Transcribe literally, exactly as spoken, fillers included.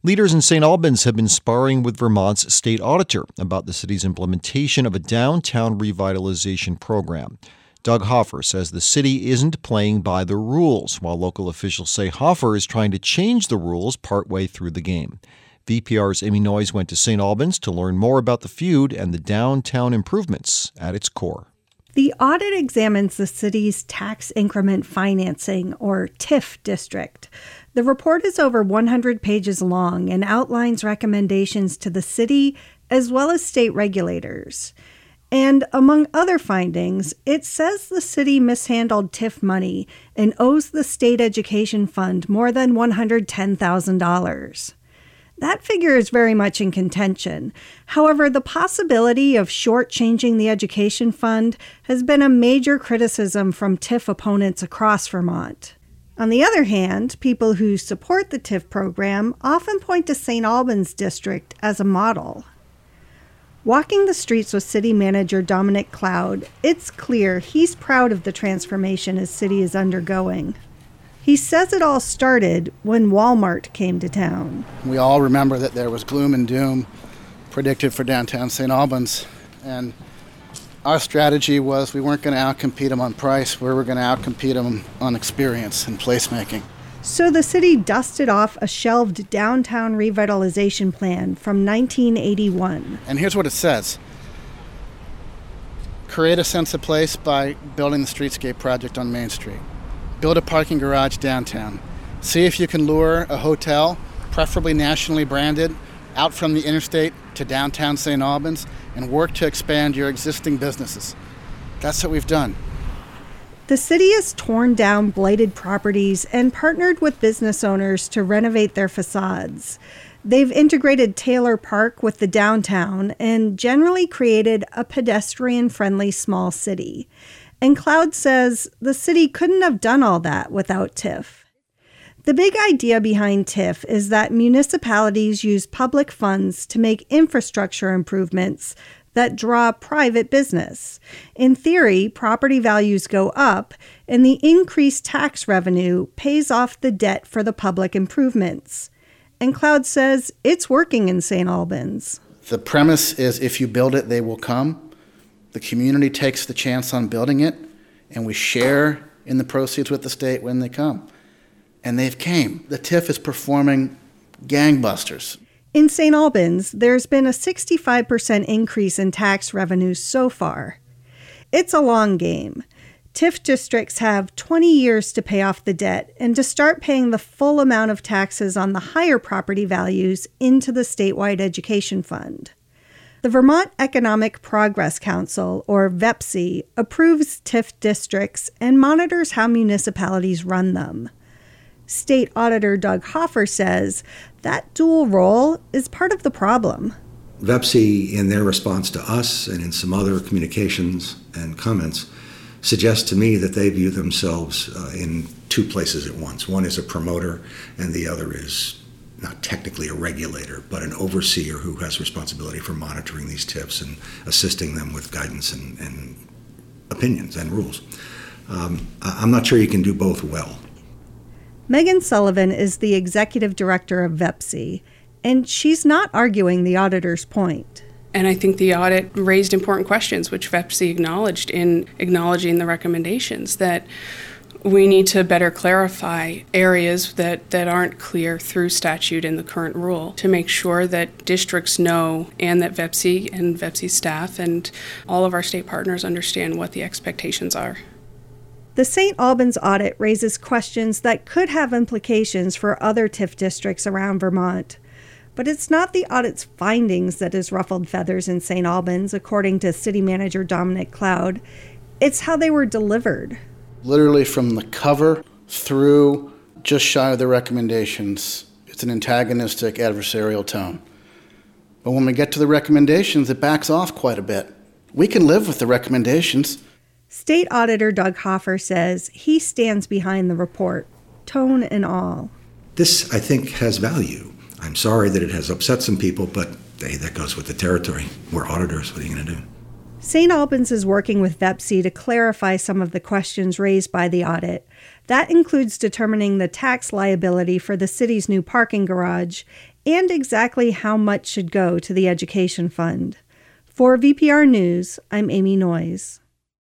Leaders in Saint Albans have been sparring with Vermont's state auditor about the city's implementation of a downtown revitalization program. Doug Hoffer says the city isn't playing by the rules, while local officials say Hoffer is trying to change the rules partway through the game. V P R's Amy Noyes went to Saint Albans to learn more about the feud and the downtown improvements at its core. The audit examines the city's tax increment financing, or T I F district. The report is over one hundred pages long and outlines recommendations to the city as well as state regulators. And among other findings, it says the city mishandled T I F money and owes the state education fund more than one hundred ten thousand dollars. That figure is very much in contention. However, the possibility of shortchanging the education fund has been a major criticism from T I F opponents across Vermont. On the other hand, people who support the T I F program often point to Saint Albans district as a model. Walking the streets with City Manager Dominic Cloud, it's clear he's proud of the transformation his city is undergoing. He says it all started when Walmart came to town. We all remember that there was gloom and doom predicted for downtown Saint Albans, and our strategy was we weren't going to outcompete them on price, we were going to outcompete them on experience and placemaking. So the city dusted off a shelved downtown revitalization plan from nineteen eighty-one. And here's what it says. Create a sense of place by building the streetscape project on Main Street. Build a parking garage downtown. See if you can lure a hotel, preferably nationally branded, out from the interstate to downtown Saint Albans and work to expand your existing businesses. That's what we've done. The city has torn down blighted properties and partnered with business owners to renovate their facades. They've integrated Taylor Park with the downtown and generally created a pedestrian-friendly small city. And Cloud says the city couldn't have done all that without T I F. The big idea behind T I F is that municipalities use public funds to make infrastructure improvements that draw private business. In theory, property values go up, and the increased tax revenue pays off the debt for the public improvements. And Cloud says it's working in Saint Albans. The premise is if you build it, they will come. The community takes the chance on building it, and we share in the proceeds with the state when they come. And they've came. The T I F is performing gangbusters. In Saint Albans, there's been a sixty-five percent increase in tax revenues so far. It's a long game. T I F districts have twenty years to pay off the debt and to start paying the full amount of taxes on the higher property values into the statewide education fund. The Vermont Economic Progress Council, or V E P S I, approves T I F districts and monitors how municipalities run them. State Auditor Doug Hoffer says that dual role is part of the problem. V E P S I, in their response to us and in some other communications and comments, suggests to me that they view themselves uh, in two places at once. One is a promoter, and the other is not technically a regulator, but an overseer who has responsibility for monitoring these T I Fs and assisting them with guidance and, and opinions and rules. Um, I'm not sure you can do both well. Megan Sullivan is the executive director of V E P S I, and she's not arguing the auditor's point. And I think the audit raised important questions, which V E P S I acknowledged in acknowledging the recommendations, that we need to better clarify areas that, that aren't clear through statute in the current rule to make sure that districts know and that V E P S I and V E P S I staff and all of our state partners understand what the expectations are. The Saint Albans audit raises questions that could have implications for other T I F districts around Vermont. But it's not the audit's findings that has ruffled feathers in Saint Albans, according to City Manager Dominic Cloud. It's how they were delivered. Literally from the cover through just shy of the recommendations, it's an antagonistic, adversarial tone. But when we get to the recommendations, it backs off quite a bit. We can live with the recommendations. State Auditor Doug Hoffer says he stands behind the report, tone and all. This, I think, has value. I'm sorry that it has upset some people, but hey, that goes with the territory. We're auditors. What are you going to do? Saint Albans is working with V E P S I to clarify some of the questions raised by the audit. That includes determining the tax liability for the city's new parking garage and exactly how much should go to the education fund. For V P R News, I'm Amy Noyes.